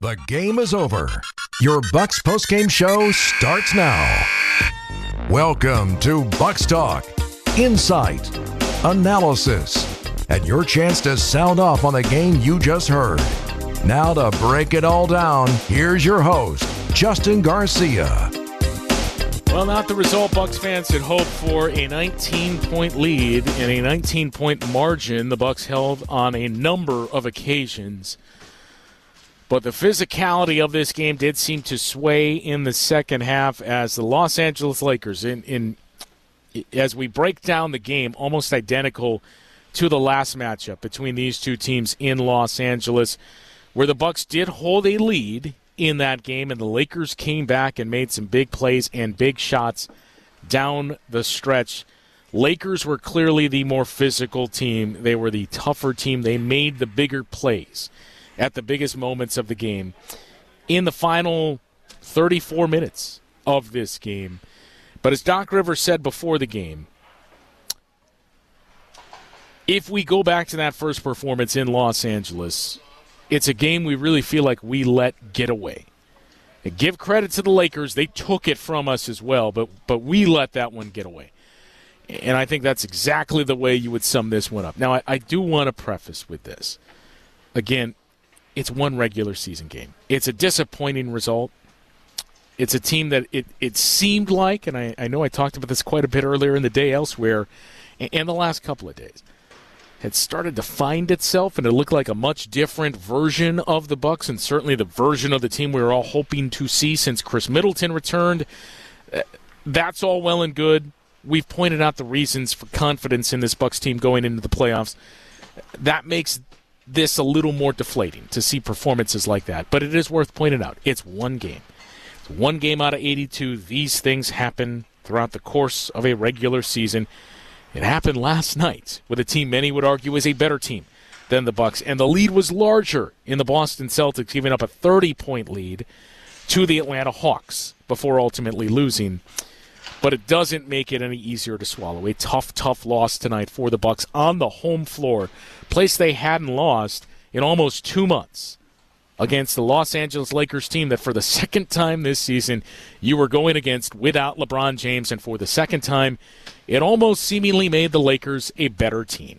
The game is over. Your Bucks postgame show starts now. Welcome to Bucks Talk. Insight, analysis, and your chance to sound off on the game you just heard. Now to break it all down, here's your host, Justin Garcia. Well, not the result Bucks fans had hoped for. A 19-point lead and a 19-point margin the Bucks held on a number of occasions. But the physicality of this game did seem to sway in the second half as the Los Angeles Lakers, as we break down the game, almost identical to the last matchup between these two teams in Los Angeles, where the Bucks did hold a lead in that game, and the Lakers came back and made some big plays and big shots down the stretch. Lakers were clearly the more physical team. They were the tougher team. They made the bigger plays at the biggest moments of the game. In the final 34 minutes of this game. But as Doc Rivers said before the game, if we go back to that first performance in Los Angeles, it's a game we really feel like we let get away. And give credit to the Lakers. They took it from us as well, but we let that one get away. And I think that's exactly the way you would sum this one up. Now, I do want to preface with this. Again, it's one regular season game. It's a disappointing result. It's a team that it seemed like, and I know I talked about this quite a bit earlier in the day elsewhere, and the last couple of days, had started to find itself, and it looked like a much different version of the Bucks, and certainly the version of the team we were all hoping to see since Chris Middleton returned. That's all well and good. We've pointed out the reasons for confidence in this Bucks team going into the playoffs. That makes this a little more deflating to see performances like that. But it is worth pointing out, it's one game. It's one game out of 82. These things happen throughout the course of a regular season. It happened last night with a team many would argue is a better team than the Bucks, and the lead was larger in the Boston Celtics, giving up a 30-point lead to the Atlanta Hawks before ultimately losing. But it doesn't make it any easier to swallow. A tough loss tonight for the Bucks on the home floor, place they hadn't lost in almost 2 months, against the Los Angeles Lakers team that for the second time this season you were going against without LeBron James, and for the second time it almost seemingly made the Lakers a better team.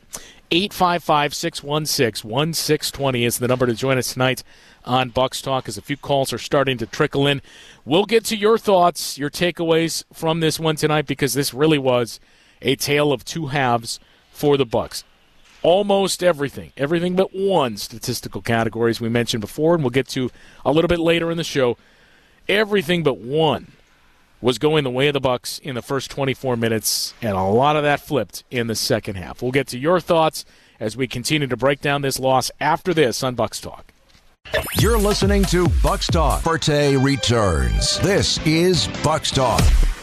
855-616-1620 is the number to join us tonight on Bucks Talk, as a few calls are starting to trickle in. We'll get to your thoughts, your takeaways from this one tonight, because this really was a tale of two halves for the Bucks. Almost everything but one statistical category, as we mentioned before, and we'll get to a little bit later in the show. Everything but one was going the way of the Bucks in the first 24 minutes, and a lot of that flipped in the second half. We'll get to your thoughts as we continue to break down this loss after this on Bucks Talk. You're listening to Bucks Talk. Forte returns. This is Bucks Talk.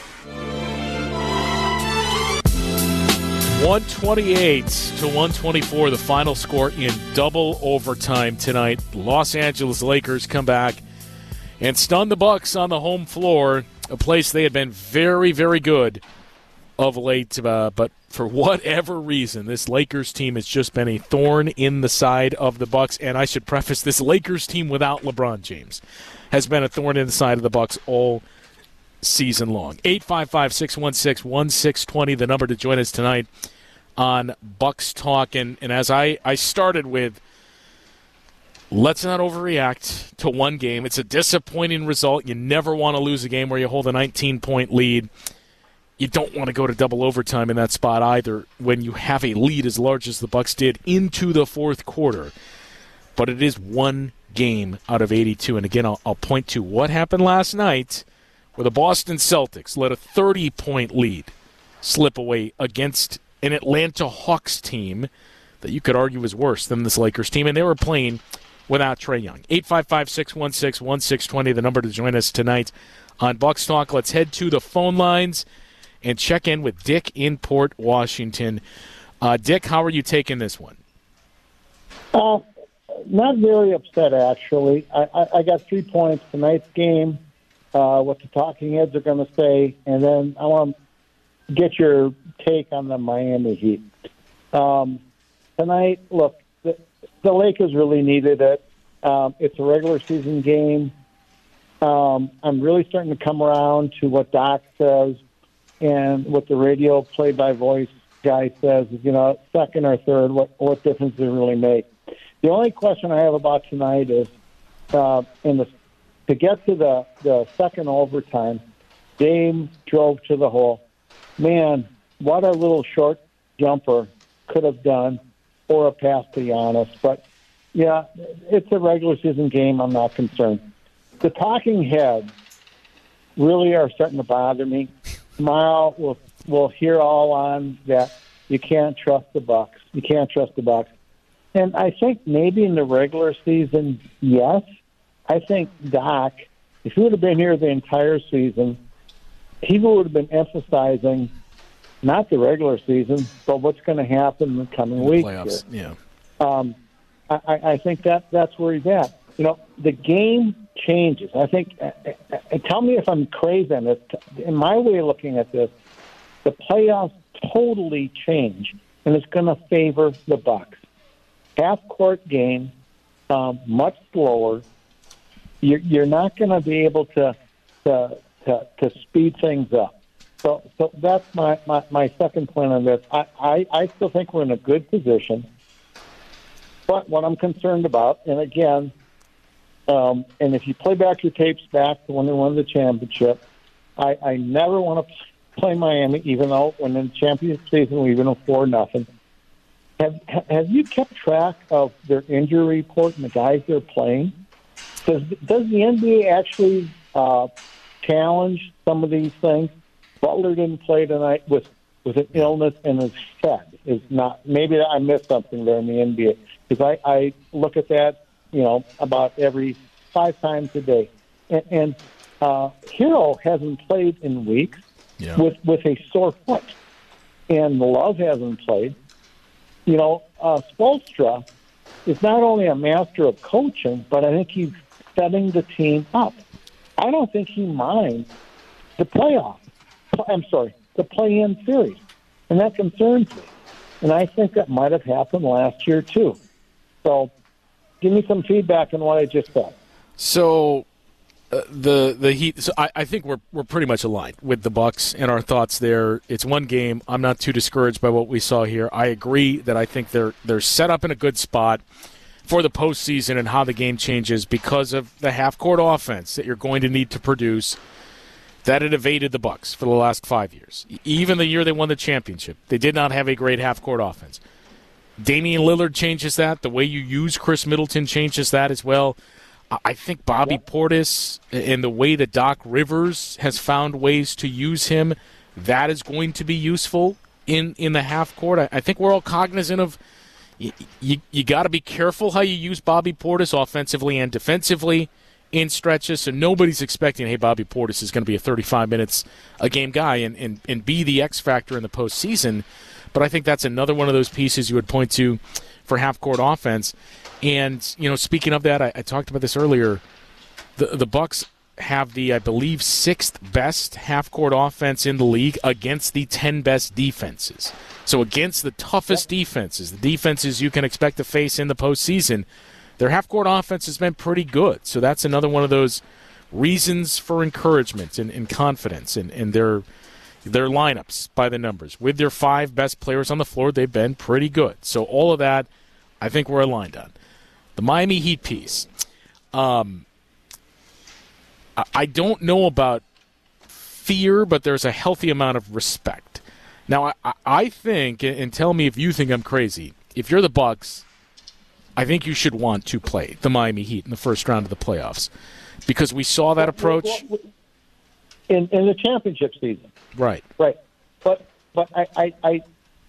128-124, the final score in double overtime tonight. Los Angeles Lakers come back and stun the Bucks on the home floor, a place they had been very, very good of late. But for whatever reason, this Lakers team has just been a thorn in the side of the Bucks. And I should preface, this Lakers team without LeBron James has been a thorn in the side of the Bucks all season long. 855-616-1620, the number to join us tonight on Bucks Talk. And as I started with, let's not overreact to one game. It's a disappointing result. You never want to lose a game where you hold a 19-point lead. You don't want to go to double overtime in that spot either when you have a lead as large as the Bucks did into the fourth quarter. But it is one game out of 82. And again, I'll point to what happened last night, where the Boston Celtics let a 30-point lead slip away against an Atlanta Hawks team that you could argue is worse than this Lakers team, and they were playing without Trae Young. 855-616-1620, the number to join us tonight on Bucks Talk. Let's head to the phone lines and check in with Dick in Port Washington. Dick, how are you taking this one? Not very upset, actually. I got 3 points tonight's game, what the talking heads are going to say, and then I want to get your take on the Miami Heat. Tonight, look, the Lakers really needed it. It's a regular season game. I'm really starting to come around to what Doc says and what the radio play-by-voice guy says. Second or third, what difference does it really make? The only question I have about tonight is, to get to the second overtime, Dame drove to the hole. Man, what a little short jumper could have done, or a pass to Giannis. But, yeah, it's a regular season game. I'm not concerned. The talking heads really are starting to bother me. Tomorrow we'll hear all on that you can't trust the Bucks. You can't trust the Bucks. And I think maybe in the regular season, yes. I think Doc, if he would have been here the entire season, he would have been emphasizing not the regular season, but what's going to happen in the coming weeks. Playoffs, here. Yeah. I think that's where he's at. The game changes. I think, tell me if I'm crazy on this. In my way of looking at this, the playoffs totally change, and it's going to favor the Bucks. Half-court game, much slower. You're not going to be able to speed things up. So that's my second point on this. I still think we're in a good position. But what I'm concerned about, and again, and if you play back your tapes back to when they won the championship, I never want to play Miami, even though when in the championship season we went 4-0. Have you kept track of their injury report and the guys they're playing? Does the NBA actually challenge some of these things? Butler didn't play tonight with an illness in his head. Is not, maybe I missed something there in the NBA, because I look at that about every 5 times a day. And Hero hasn't played in weeks with a sore foot, and Love hasn't played. Spoelstra is not only a master of coaching, but I think he's setting the team up. I don't think he minds the playoff. I'm sorry, the play-in series, and that concerns me. And I think that might have happened last year too. So, give me some feedback on what I just said. So, the Heat. So I think we're pretty much aligned with the Bucks and our thoughts there. It's one game. I'm not too discouraged by what we saw here. I agree that I think they're set up in a good spot for the postseason and how the game changes because of the half-court offense that you're going to need to produce. That had evaded the Bucks for the last 5 years. Even the year they won the championship, they did not have a great half-court offense. Damian Lillard changes that. The way you use Chris Middleton changes that as well. I think Bobby Portis and the way that Doc Rivers has found ways to use him, that is going to be useful in the half-court. I think we're all cognizant of you got to be careful how you use Bobby Portis offensively and defensively in stretches, so nobody's expecting, hey, Bobby Portis is going to be a 35 minutes a game guy and be the X factor in the postseason. But I think that's another one of those pieces you would point to for half-court offense. And, speaking of that, I talked about this earlier. The Bucks have the, I believe, 6th best half-court offense in the league against the 10 best defenses. So against the toughest defenses, the defenses you can expect to face in the postseason, their half-court offense has been pretty good. So that's another one of those reasons for encouragement and confidence in their lineups by the numbers. With their 5 best players on the floor, they've been pretty good. So all of that, I think we're aligned on. The Miami Heat piece. I don't know about fear, but there's a healthy amount of respect. Now, I think, and tell me if you think I'm crazy, if you're the Bucks, I think you should want to play the Miami Heat in the first round of the playoffs because we saw that approach in the championship season. Right. But I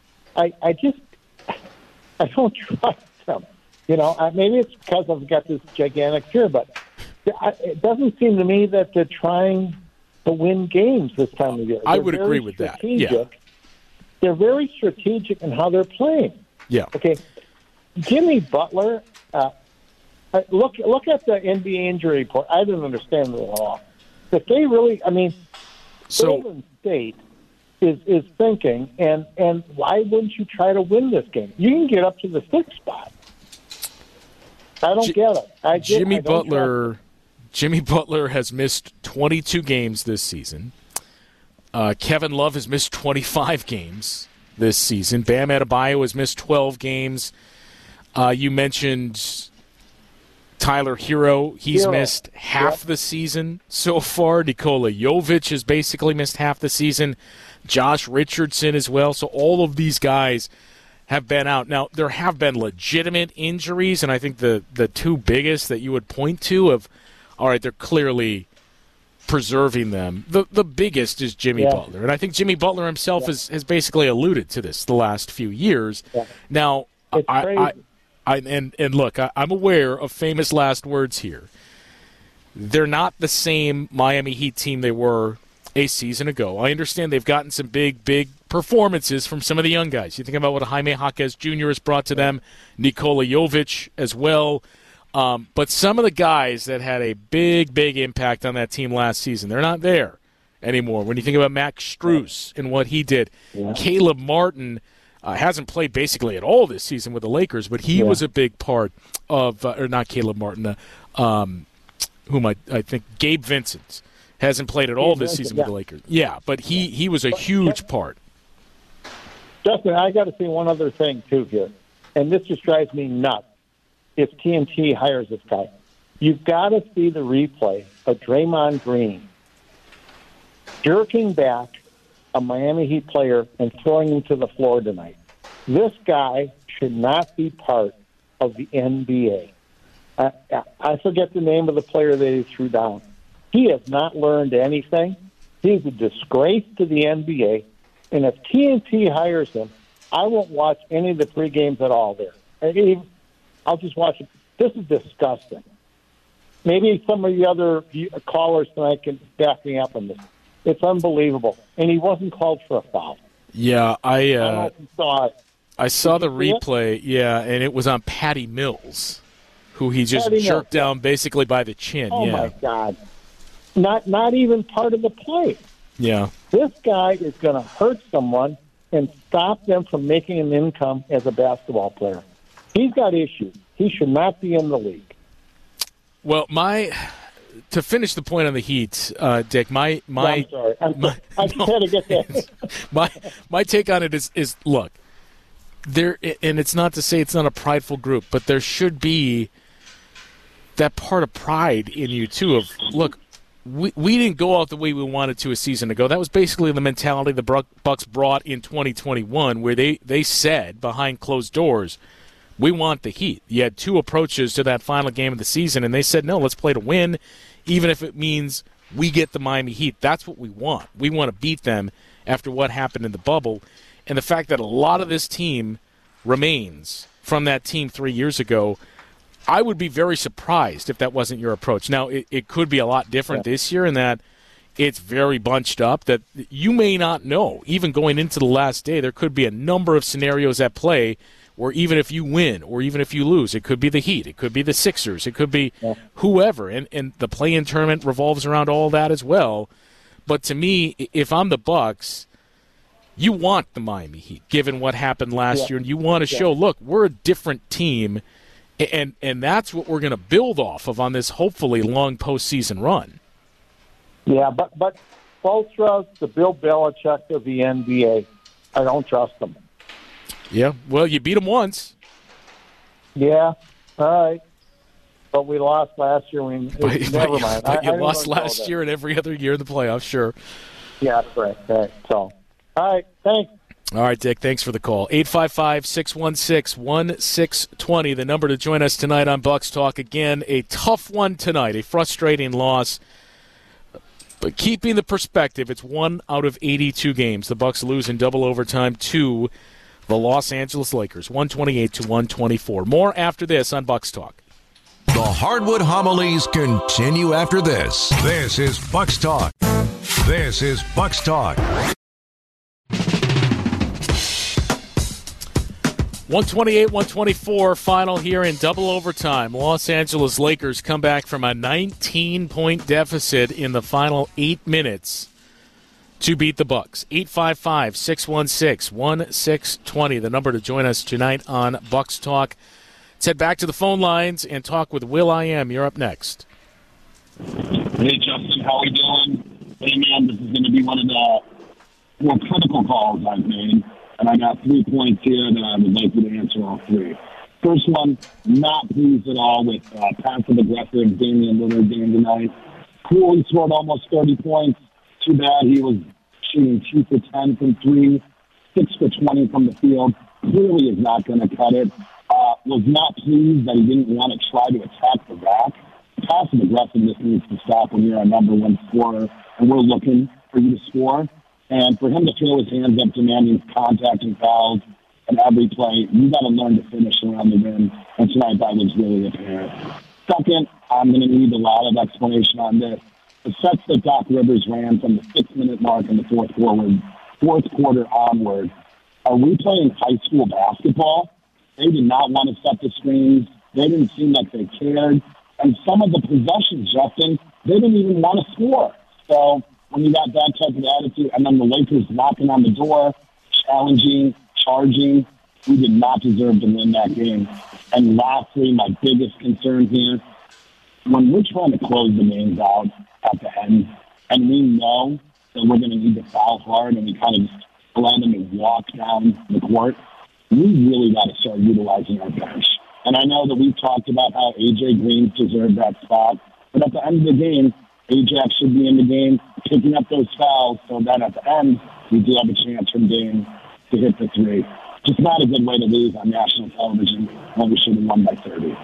don't trust them. Maybe it's because I've got this gigantic fear, but it doesn't seem to me that they're trying to win games this time of year. I would agree with that. Yeah. They're very strategic in how they're playing. Yeah. Okay. Jimmy Butler, look at the NBA injury report. I didn't understand it at all. If they really, Golden State is thinking, and why wouldn't you try to win this game? You can get up to the 6th spot. I don't get it. Jimmy Butler has missed 22 games this season. Kevin Love has missed 25 games this season. Bam Adebayo has missed 12 games. You mentioned Tyler Hero. He's missed half the season so far. Nikola Jovic has basically missed half the season. Josh Richardson as well. So all of these guys have been out. Now, there have been legitimate injuries, and I think the two biggest that you would point to of, all right, they're clearly preserving them. The biggest is Jimmy Butler, and I think Jimmy Butler himself has basically alluded to this the last few years. Yeah. Now, look, I'm aware of famous last words here. They're not the same Miami Heat team they were a season ago. I understand they've gotten some big performances from some of the young guys. You think about what Jaime Jaquez Jr. has brought to them, Nikola Jovic as well. But some of the guys that had a big impact on that team last season, they're not there anymore. When you think about Max Strus and what he did, Caleb Martin hasn't played basically at all this season with the Lakers, but he was a big part of, or not Caleb Martin, I think Gabe Vincent hasn't played at all this season with the Lakers. Yeah, but he was a huge part. Justin, I got to say one other thing, too, here, and this just drives me nuts. If TNT hires this guy, you've got to see the replay of Draymond Green jerking back a Miami Heat player and throwing him to the floor tonight. This guy should not be part of the NBA. I forget the name of the player that he threw down. He has not learned anything. He's a disgrace to the NBA. And if TNT hires him, I won't watch any of the three games at all there. I'll just watch it. This is disgusting. Maybe some of the other callers tonight can back me up on this. It's unbelievable. And he wasn't called for a foul. Yeah, I don't know if you saw it. I saw the replay, and it was on Patty Mills, who he just jerked down basically by the chin. Oh, my God. Not even part of the play. Yeah. This guy is going to hurt someone and stop them from making an income as a basketball player. He's got issues. He should not be in the league. Well, to finish the point on the Heat, Dick, I'm sorry. I just had to get that. my take on it is look, there, and it's not to say it's not a prideful group, but there should be that part of pride in you too. Of look, we didn't go out the way we wanted to a season ago. That was basically the mentality the Bucks brought in 2021, where they said behind closed doors, we want the Heat. You had two approaches to that final game of the season, and they said, no, let's play to win, even if it means we get the Miami Heat. That's what we want. We want to beat them after what happened in the bubble. And the fact that a lot of this team remains from that team 3 years ago, I would be very surprised if that wasn't your approach. Now, it could be a lot different this year in that it's very bunched up, that you may not know. Even going into the last day, there could be a number of scenarios at play where even if you win or even if you lose, it could be the Heat, it could be the Sixers, it could be whoever. And the play-in tournament revolves around all that as well. But to me, if I'm the Bucks, you want the Miami Heat, given what happened last year, and you want to show, look, we're a different team, and that's what we're going to build off of on this hopefully long postseason run. Yeah, but Spoelstra, the Bill Belichick of the NBA, I don't trust him. Yeah, well, you beat them once. Yeah, all right. But we lost last year. Never mind. But you lost last year and every other year in the playoffs, sure. Yeah, that's right. So, all right, thanks. All right, Dick, thanks for the call. 855-616-1620, the number to join us tonight on Bucks Talk. Again, a tough one tonight, a frustrating loss. But keeping the perspective, it's 1 out of 82 games. The Bucks lose in double overtime to the Los Angeles Lakers, 128-124. More after this on Bucks Talk. The Hardwood Homilies continue after this. This is Bucks Talk. This is Bucks Talk. 128-124 final here in double overtime. Los Angeles Lakers come back from a 19-point deficit in the final 8 minutes to beat the Bucks. 855-616-1620, the number to join us tonight on Bucks Talk. Let's head back to the phone lines and talk with Will I Am. You're up next. Hey, Justin, how are you doing? Hey, man, this is going to be one of the more critical calls I've made, and I got 3 points here that I would like you to answer all three. First one, not pleased at all with passive-aggressive Damian Lillard game tonight. Cool, he scored almost 30 points. Too bad he was shooting 2 for 10 from 3, 6 for 20 from the field. Clearly is not going to cut it. Was not pleased that he didn't want to try to attack the rack. Passive aggressiveness needs to stop when you're a number one scorer, and we're looking for you to score. And for him to throw his hands up demanding contact and fouls and every play, you got to learn to finish around the rim. And tonight that was really apparent. Second, I'm going to need a lot of explanation on this. The sets that Doc Rivers ran from the 6-minute mark in the fourth quarter onward. Are we playing high school basketball? They did not want to set the screens. They didn't seem like they cared. And some of the possessions, Justin, they didn't even want to score. So when you got that type of attitude, and then the Lakers knocking on the door, challenging, charging, we did not deserve to win that game. And lastly, my biggest concern here, when we're trying to close the games out at the end, and we know that we're going to need to foul hard, and we kind of just allow them to walk down the court, we really got to start utilizing our bench. And I know that we've talked about how A.J. Green deserved that spot, but at the end of the game, Ajax should be in the game, picking up those fouls, so that at the end, we do have a chance from Dame to hit the three. Just not a good way to lose on national television when we should have won by 30.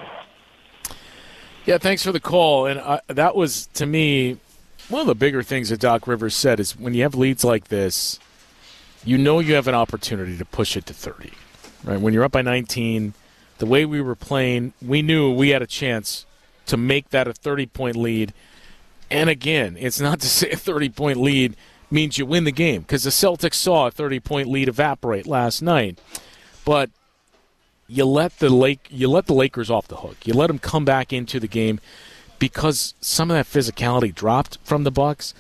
Yeah, thanks for the call. And that was, to me, one of the bigger things that Doc Rivers said is when you have leads like this, you know you have an opportunity to push it to 30. Right? When you're up by 19, the way we were playing, we knew we had a chance to make that a 30-point lead. And again, it's not to say a 30-point lead means you win the game, because the Celtics saw a 30-point lead evaporate last night. But you let the Lakers off the hook. You let them come back into the game because some of that physicality dropped from the Bucks.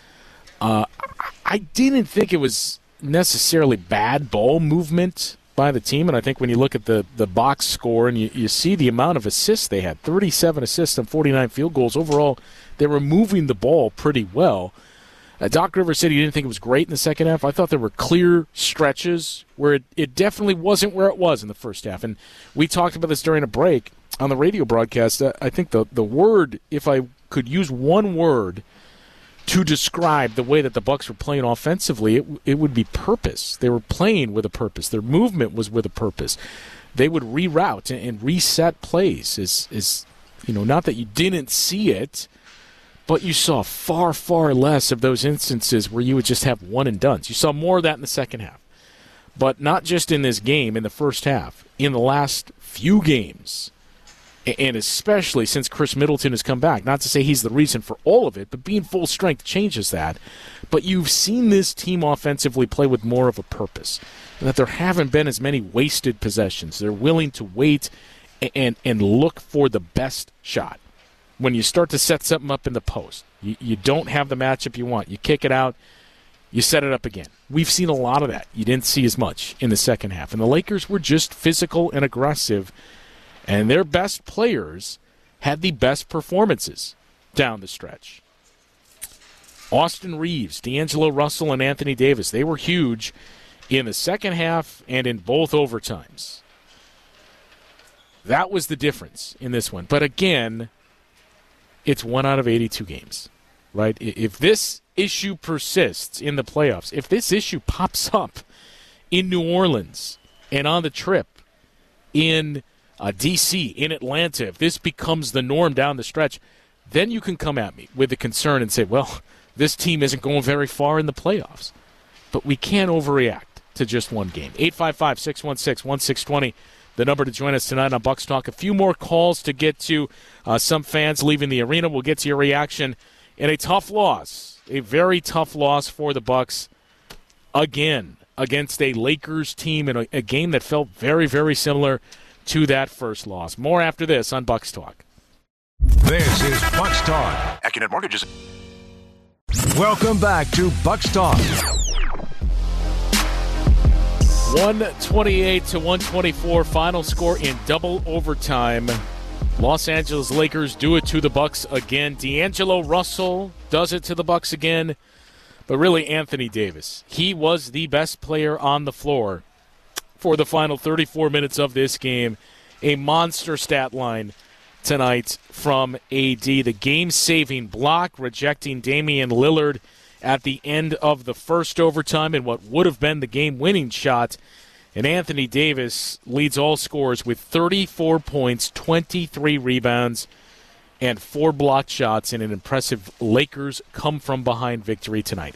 I didn't think it was necessarily bad ball movement by the team, and I think when you look at the box score and you see the amount of assists they had, 37 assists and 49 field goals. Overall, they were moving the ball pretty well. Doc Rivers said he didn't think it was great in the second half. I thought there were clear stretches where it definitely wasn't where it was in the first half. And we talked about this during a break on the radio broadcast. I think the word, if I could use one word to describe the way that the Bucks were playing offensively, it would be purpose. They were playing with a purpose. Their movement was with a purpose. They would reroute and reset plays. Is not that you didn't see it, but you saw far, far less of those instances where you would just have one and dones. You saw more of that in the second half. But not just in this game, in the first half. In the last few games, and especially since Chris Middleton has come back. Not to say he's the reason for all of it, but being full strength changes that. But you've seen this team offensively play with more of a purpose. And that there haven't been as many wasted possessions. They're willing to wait and look for the best shot. When you start to set something up in the post, you don't have the matchup you want. You kick it out, you set it up again. We've seen a lot of that. You didn't see as much in the second half. And the Lakers were just physical and aggressive, and their best players had the best performances down the stretch. Austin Reeves, D'Angelo Russell, and Anthony Davis, they were huge in the second half and in both overtimes. That was the difference in this one. But again, it's 1 out of 82 games, right? If this issue persists in the playoffs, if this issue pops up in New Orleans and on the trip in D.C., in Atlanta, if this becomes the norm down the stretch, then you can come at me with the concern and say, well, this team isn't going very far in the playoffs. But we can't overreact to just one game. 855-616-1620. The number to join us tonight on Bucks Talk. A few more calls to get to. Some fans leaving the arena. We'll get to your reaction in a tough loss, a very tough loss for the Bucks again against a Lakers team in a game that felt very, very similar to that first loss. More after this on Bucks Talk. This is Bucks Talk. Accunet Mortgages. Welcome back to Bucks Talk. 128-124 final score in double overtime. Los Angeles Lakers do it to the Bucks again. D'Angelo Russell does it to the Bucks again. But really, Anthony Davis. He was the best player on the floor for the final 34 minutes of this game. A monster stat line tonight from AD. The game-saving block, rejecting Damian Lillard at the end of the first overtime in what would have been the game-winning shot. And Anthony Davis leads all scorers with 34 points, 23 rebounds, and 4 blocked shots in an impressive Lakers come-from-behind victory tonight.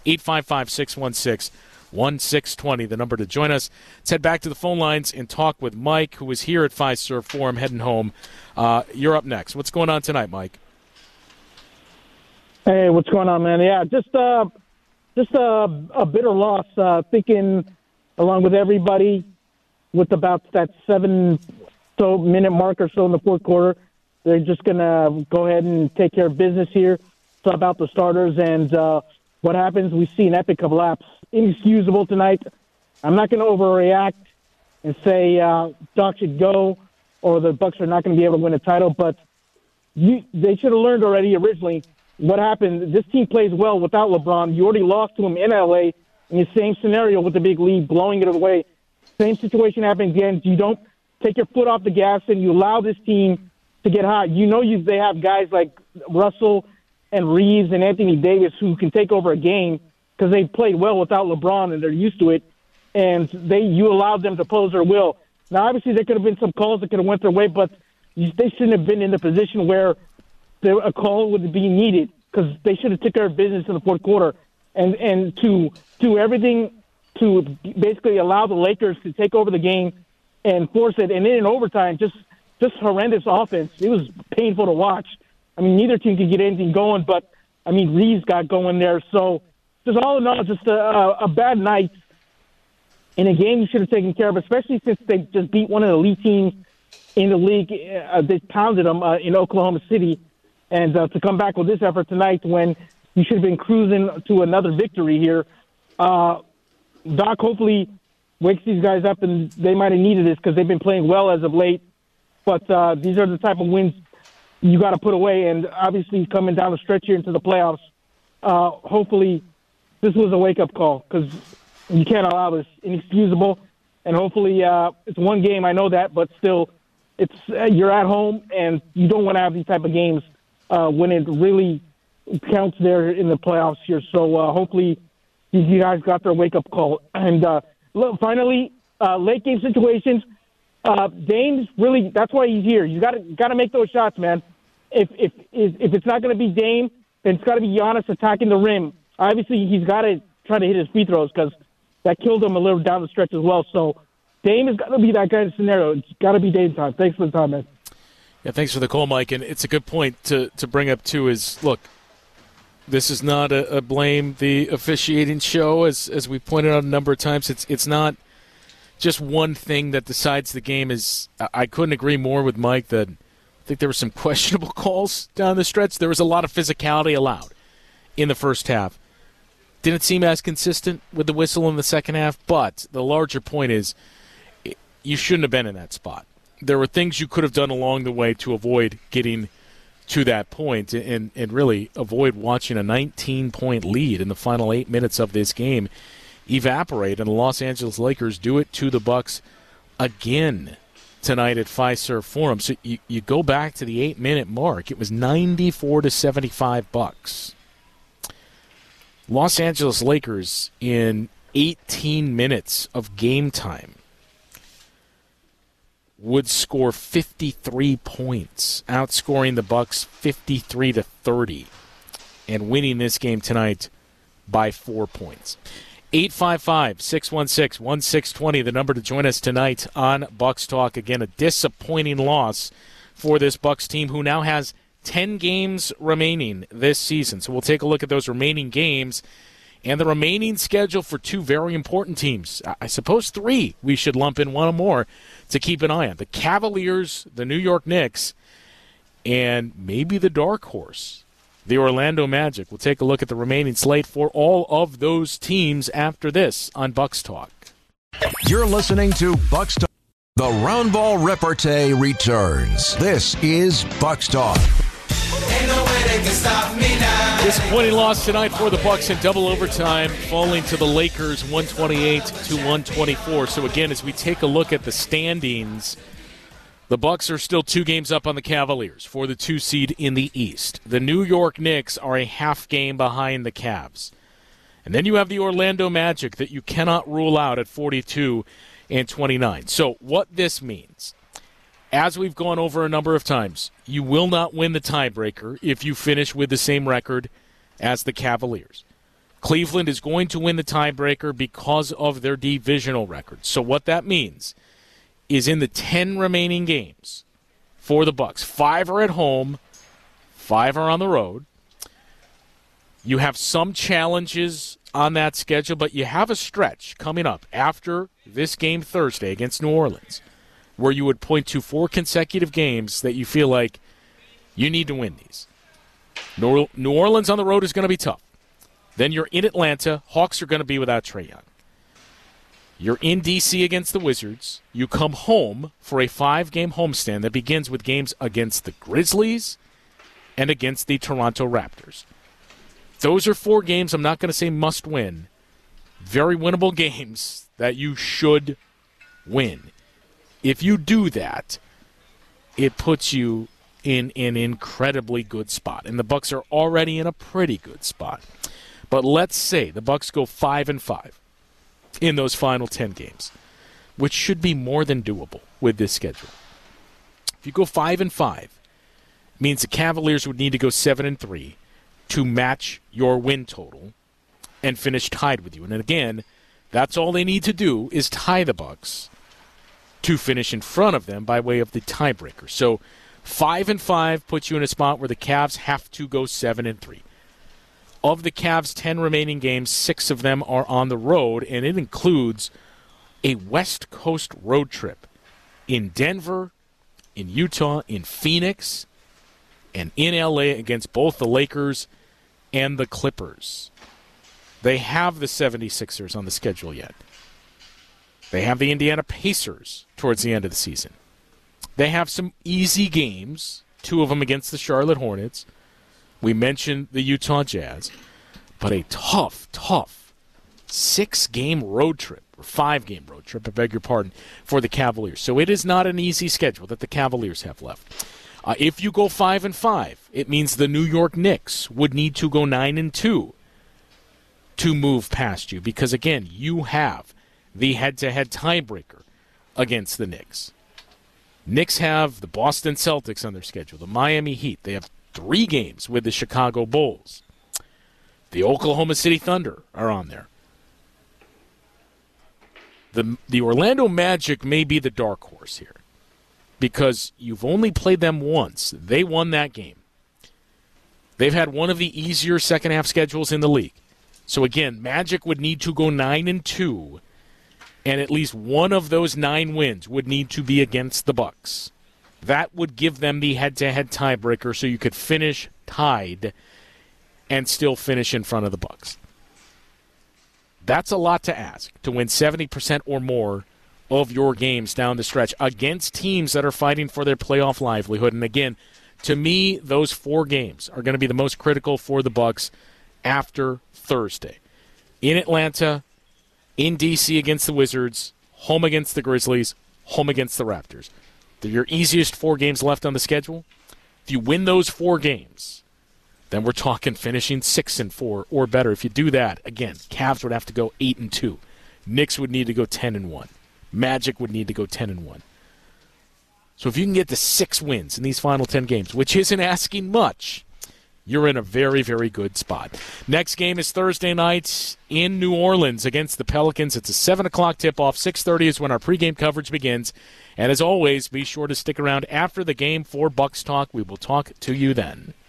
855-616-1620, the number to join us. Let's head back to the phone lines and talk with Mike, who is here at Fiserv Forum, heading home. You're up next. What's going on tonight, Mike? Hey, what's going on, man? Yeah, just a bitter loss. Thinking, along with everybody, with about that 7-minute mark or so in the fourth quarter, they're just going to go ahead and take care of business here, sub out the starters, and what happens, we see an epic collapse. Inexcusable tonight. I'm not going to overreact and say Doc should go or the Bucks are not going to be able to win a title, but they should have learned already originally what happened. This team plays well without LeBron. You already lost to him in L.A. in the same scenario with the big lead, blowing it away. Same situation happened again. You don't take your foot off the gas and you allow this team to get hot. They have guys like Russell and Reeves and Anthony Davis who can take over a game because they played well without LeBron and they're used to it. And you allowed them to pose their will. Now, obviously, there could have been some calls that could have went their way, but they shouldn't have been in the position where a call would be needed because they should have took care of business in the fourth quarter. And to do everything to basically allow the Lakers to take over the game and force it. And then in overtime, just horrendous offense. It was painful to watch. I mean, neither team could get anything going, but, I mean, Reeves got going there. So just all in all, just a bad night in a game you should have taken care of, especially since they just beat one of the elite teams in the league. They pounded them in Oklahoma City. And to come back with this effort tonight when you should have been cruising to another victory here, Doc hopefully wakes these guys up, and they might have needed this because they've been playing well as of late. But these are the type of wins you got to put away, and obviously coming down the stretch here into the playoffs, hopefully this was a wake-up call because you can't allow this. Inexcusable, and hopefully it's one game, I know that, but still you're at home, and you don't want to have these type of games when it really counts there in the playoffs here. So hopefully you guys got their wake-up call. And look, finally, late game situations, Dame's really, that's why he's here. You got to make those shots, man. If it's not going to be Dame, then it's got to be Giannis attacking the rim. Obviously, he's got to try to hit his free throws because that killed him a little down the stretch as well. So Dame has got to be that kind of scenario. It's got to be Dame time. Thanks for the time, man. Yeah, thanks for the call, Mike. And it's a good point to bring up, too, is, look, this is not a blame the officiating show, as we pointed out a number of times. It's not just one thing that decides the game. I couldn't agree more with Mike that I think there were some questionable calls down the stretch. There was a lot of physicality allowed in the first half. Didn't seem as consistent with the whistle in the second half, but the larger point is you shouldn't have been in that spot. There were things you could have done along the way to avoid getting to that point and really avoid watching a 19-point lead in the final 8 minutes of this game evaporate, and the Los Angeles Lakers do it to the Bucks again tonight at Fiserv Forum. So you go back to the 8-minute mark. It was 94-75 Bucks. Los Angeles Lakers in 18 minutes of game time would score 53 points, outscoring the Bucks 53-30, and winning this game tonight by 4 points. 855-616-1620, the number to join us tonight on Bucks Talk. Again, a disappointing loss for this Bucks team, who now has 10 games remaining this season. So we'll take a look at those remaining games and the remaining schedule for two very important teams. I suppose three we should lump in, one or more, to keep an eye on. The Cavaliers, the New York Knicks, and maybe the dark horse, the Orlando Magic. We'll take a look at the remaining slate for all of those teams after this on Bucks Talk. You're listening to Bucks Talk. The Roundball Repartee returns. This is Bucks Talk. Ain't no way they can stop me now. Disappointing loss tonight for the Bucks in double overtime, falling to the Lakers 128-124. So again, as we take a look at the standings, the Bucks are still 2 games up on the Cavaliers for the 2 seed in the East. The New York Knicks are a half game behind the Cavs. And then you have the Orlando Magic that you cannot rule out at 42-29. So what this means, as we've gone over a number of times, you will not win the tiebreaker if you finish with the same record as the Cavaliers. Cleveland is going to win the tiebreaker because of their divisional record. So what that means is in the 10 remaining games for the Bucks, 5 are at home, 5 are on the road. You have some challenges on that schedule, but you have a stretch coming up after this game Thursday against New Orleans where you would point to 4 consecutive games that you feel like you need to win these. New Orleans on the road is going to be tough. Then you're in Atlanta. Hawks are going to be without Trae Young. You're in D.C. against the Wizards. You come home for a 5-game homestand that begins with games against the Grizzlies and against the Toronto Raptors. Those are 4 games I'm not going to say must win. Very winnable games that you should win. If you do that, it puts you in an incredibly good spot. And the Bucks are already in a pretty good spot. But let's say the Bucks go 5-5 in those final 10 games, which should be more than doable with this schedule. If you go 5-5, it means the Cavaliers would need to go 7-3 to match your win total and finish tied with you. And again, that's all they need to do is tie the Bucks to finish in front of them by way of the tiebreaker. So 5-5 puts you in a spot where the Cavs have to go 7-3. Of the Cavs' 10 remaining games, 6 of them are on the road, and it includes a West Coast road trip in Denver, in Utah, in Phoenix, and in L.A. against both the Lakers and the Clippers. They have the 76ers on the schedule yet. They have the Indiana Pacers towards the end of the season. They have some easy games, 2 of them against the Charlotte Hornets. We mentioned the Utah Jazz. But a tough 6-game road trip, or 5-game road trip, I beg your pardon, for the Cavaliers. So it is not an easy schedule that the Cavaliers have left. If you go 5-5, it means the New York Knicks would need to go 9-2 to move past you because, again, you have the head-to-head tiebreaker against the Knicks. Knicks have the Boston Celtics on their schedule, the Miami Heat. They have 3 games with the Chicago Bulls. The Oklahoma City Thunder are on there. The Orlando Magic may be the dark horse here, because you've only played them once. They won that game. They've had one of the easier second-half schedules in the league. So, again, Magic would need to go 9-2, and at least one of those 9 wins would need to be against the Bucks. That would give them the head-to-head tiebreaker so you could finish tied and still finish in front of the Bucks. That's a lot to ask, to win 70% or more of your games down the stretch against teams that are fighting for their playoff livelihood. And again, to me, those 4 games are going to be the most critical for the Bucks after Thursday. In Atlanta, in D.C. against the Wizards, home against the Grizzlies, home against the Raptors. They're your easiest 4 games left on the schedule. If you win those 4 games, then we're talking finishing 6-4 or better. If you do that, again, Cavs would have to go 8-2. Knicks would need to go 10-1. Magic would need to go 10-1. So if you can get to 6 wins in these final 10 games, which isn't asking much, you're in a very, very good spot. Next game is Thursday night in New Orleans against the Pelicans. It's a 7 o'clock tip-off. 6:30 is when our pregame coverage begins. And as always, be sure to stick around after the game for Bucks Talk. We will talk to you then.